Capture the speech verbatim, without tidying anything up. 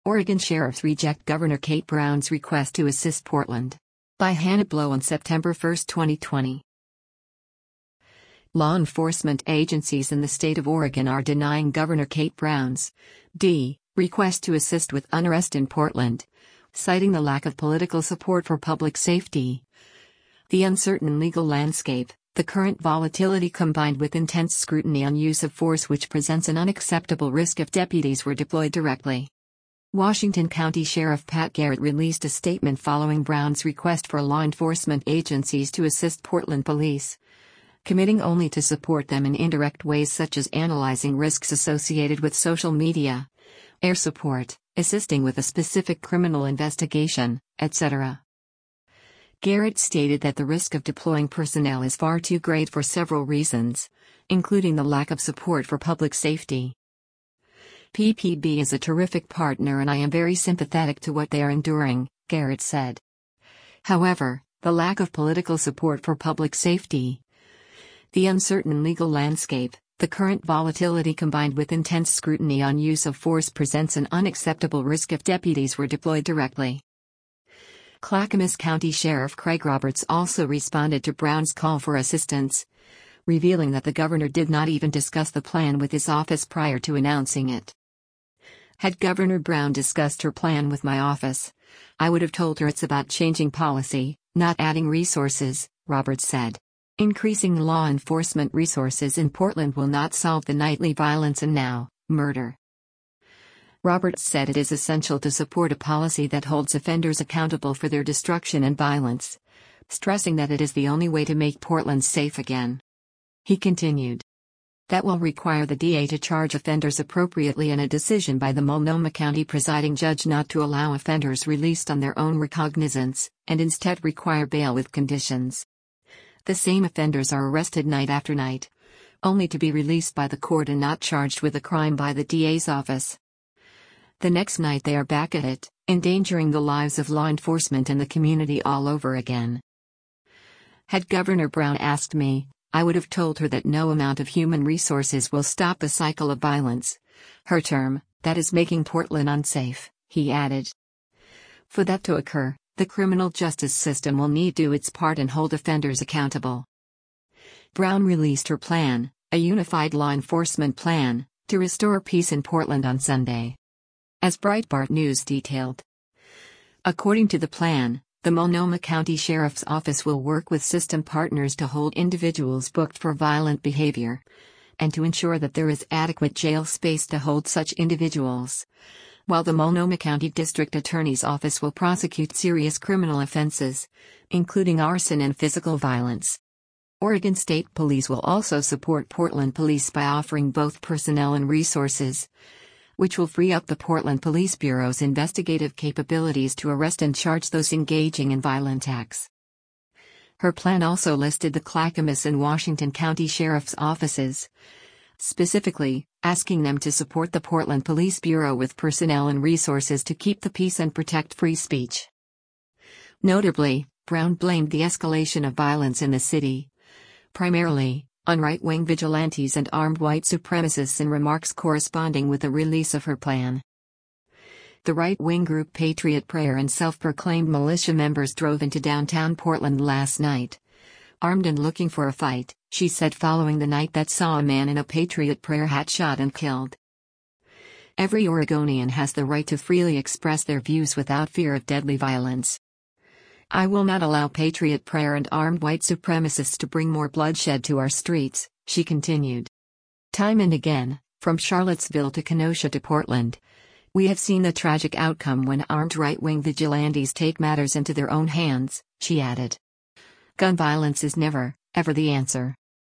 Oregon sheriffs reject Governor Kate Brown's request to assist Portland. By Hannah Blow on September first, twenty twenty. Law enforcement agencies in the state of Oregon are denying Governor Kate Brown's D. request to assist with unrest in Portland, citing the lack of political support for public safety. The uncertain legal landscape, the current volatility combined with intense scrutiny on use of force which presents an unacceptable risk if deputies were deployed directly. Washington County Sheriff Pat Garrett released a statement following Brown's request for law enforcement agencies to assist Portland police, committing only to support them in indirect ways such as analyzing risks associated with social media, air support, assisting with a specific criminal investigation, et cetera. Garrett stated that the risk of deploying personnel is far too great for several reasons, including the lack of support for public safety. P P B is a terrific partner and I am very sympathetic to what they are enduring, Garrett said. However, the lack of political support for public safety, the uncertain legal landscape, the current volatility combined with intense scrutiny on use of force presents an unacceptable risk if deputies were deployed directly. Clackamas County Sheriff Craig Roberts also responded to Brown's call for assistance, revealing that the governor did not even discuss the plan with his office prior to announcing it. Had Governor Brown discussed her plan with my office, I would have told her it's about changing policy, not adding resources, Roberts said. Increasing law enforcement resources in Portland will not solve the nightly violence and now, murder. Roberts said it is essential to support a policy that holds offenders accountable for their destruction and violence, stressing that it is the only way to make Portland safe again. He continued. That will require the D A to charge offenders appropriately and a decision by the Multnomah County presiding judge not to allow offenders released on their own recognizance, and instead require bail with conditions. The same offenders are arrested night after night, only to be released by the court and not charged with a crime by the D A's office. The next night they are back at it, endangering the lives of law enforcement and the community all over again. Had Governor Brown asked me, I would have told her that no amount of human resources will stop the cycle of violence, her term, that is making Portland unsafe, he added. For that to occur, the criminal justice system will need to do its part and hold offenders accountable. Brown released her plan, a unified law enforcement plan, to restore peace in Portland on Sunday. As Breitbart News detailed. According to the plan, the Multnomah County Sheriff's Office will work with system partners to hold individuals booked for violent behavior, and to ensure that there is adequate jail space to hold such individuals, while the Multnomah County District Attorney's Office will prosecute serious criminal offenses, including arson and physical violence. Oregon State Police will also support Portland Police by offering both personnel and resources, which will free up the Portland Police Bureau's investigative capabilities to arrest and charge those engaging in violent acts. Her plan also listed the Clackamas and Washington County Sheriff's offices, specifically, asking them to support the Portland Police Bureau with personnel and resources to keep the peace and protect free speech. Notably, Brown blamed the escalation of violence in the city, primarily, on right-wing vigilantes and armed white supremacists in remarks corresponding with the release of her plan. The right-wing group Patriot Prayer and self-proclaimed militia members drove into downtown Portland last night, armed and looking for a fight, she said, following the night that saw a man in a Patriot Prayer hat shot and killed. Every Oregonian has the right to freely express their views without fear of deadly violence. I will not allow Patriot Prayer and armed white supremacists to bring more bloodshed to our streets, she continued. Time and again, from Charlottesville to Kenosha to Portland, we have seen the tragic outcome when armed right-wing vigilantes take matters into their own hands, she added. Gun violence is never, ever the answer.